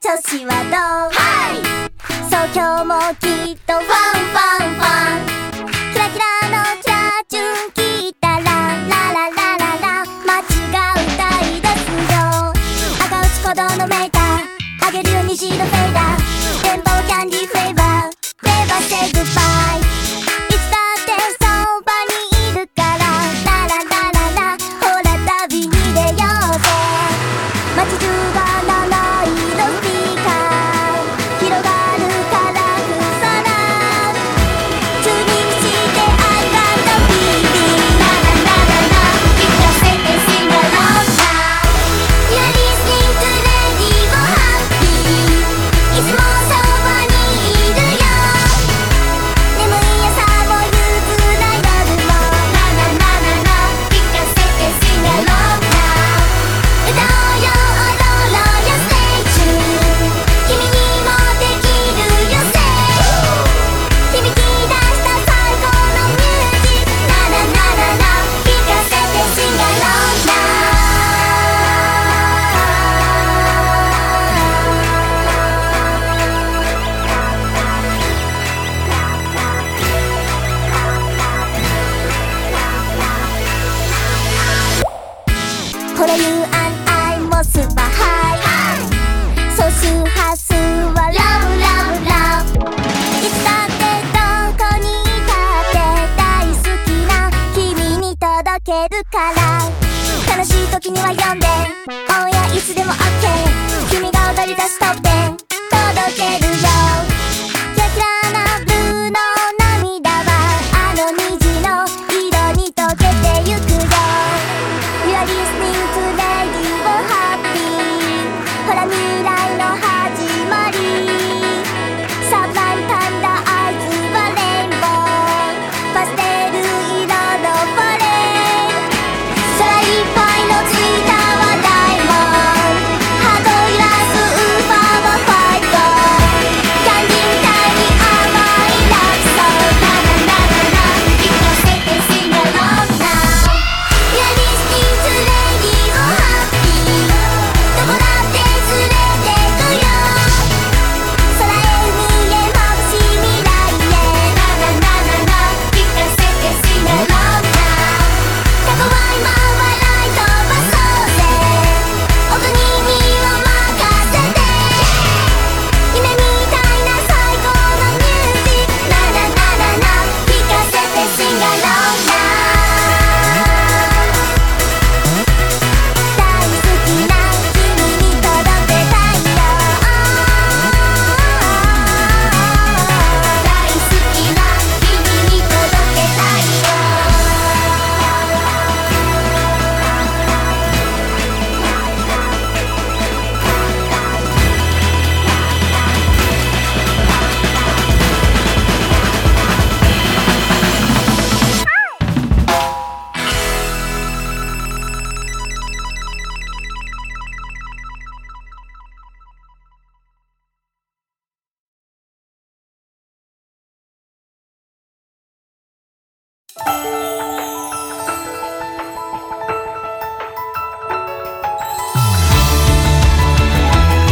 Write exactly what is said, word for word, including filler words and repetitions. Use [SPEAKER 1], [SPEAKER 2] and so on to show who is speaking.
[SPEAKER 1] 調子はどう？そう今日もきっとファンファンファン。キラキラのキラチュン聞いたらラララララ街が歌い出すよ。赤打ち鼓動のメーターあげるよ虹のフェイダー。電波はキャンディーフレーバー。Never say goodbye。 いつだってそばにいるからラララララ。ほら旅に出ようぜ。街中が七色スピーカー広がるカラフル空。チューニングして I got the feeling。 ラララララ聞かせて Sing along now。 You're listening to Radio Happy。 いつもそばにいるよ。眠い朝も憂鬱な夜もラララララ聞かせて Sing along now。 歌おうよ踊ろうよ Stay tuned。 君にもできるよ Say。 響き出した最高のミュージックラララララ聞かせて Sing along now。 ほら You and I もスーパーハイ。総数波数は Love Love Love。 いつだってどこにいたって大好きな君に届けるから。悲しい時には呼んで Oh yeah いつでも OK。 君が踊り出すトップテン届けるよ。キラキラなブルーの涙はあの虹の色に溶けてゆくよ。You are listening to Radio Happy。 ほら未来の始まり。サブライムタンダーアイズはレインボー。パステル色のフォレン。空いっぱいのツイッターはダイヤモンド。ハート揺らすウーファーはファイト。キャンディーみたいに甘いラブソングラララララ聞かせて Sing along now。 You're listening to Radio Happy。 どこだって連れてくよ。空へ海へ眩しい未来へラララララ聞かせて Sing along now。 過去は今笑い飛ばそうぜ。お国にを任せて。夢みたいな最高のミュージックラララララ聞かせて Sing along now。 大好きな君に届けたいよ。大好きな君に届けたいよ。